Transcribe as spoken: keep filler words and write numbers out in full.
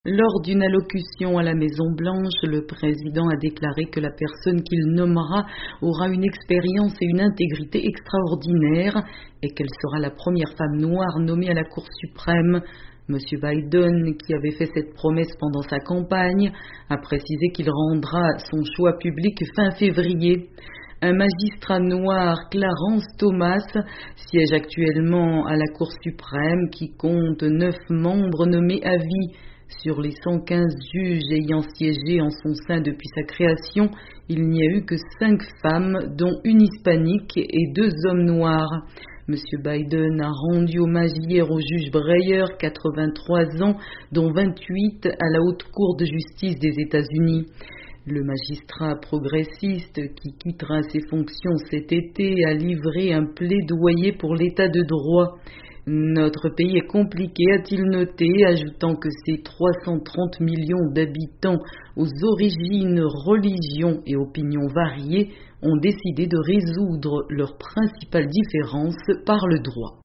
Lors d'une allocution à la Maison-Blanche, le président a déclaré que la personne qu'il nommera aura une expérience et une intégrité extraordinaires et qu'elle sera la première femme noire nommée à la Cour suprême. Monsieur Biden, qui avait fait cette promesse pendant sa campagne, a précisé qu'il rendra son choix public fin février. Un magistrat noir, Clarence Thomas, siège actuellement à la Cour suprême qui compte neuf membres nommés à vie. Sur les cent quinze juges ayant siégé en son sein depuis sa création, il n'y a eu que cinq femmes, dont une hispanique et deux hommes noirs. Monsieur Biden a rendu hommage hier au juge Breyer, quatre-vingt-trois ans, dont vingt-huit à la Haute Cour de justice des États-Unis. Le magistrat progressiste qui quittera ses fonctions cet été a livré un plaidoyer pour l'état de droit. Notre pays est compliqué, a-t-il noté, ajoutant que ses trois cent trente millions d'habitants aux origines, religions et opinions variées ont décidé de résoudre leurs principales différences par le droit.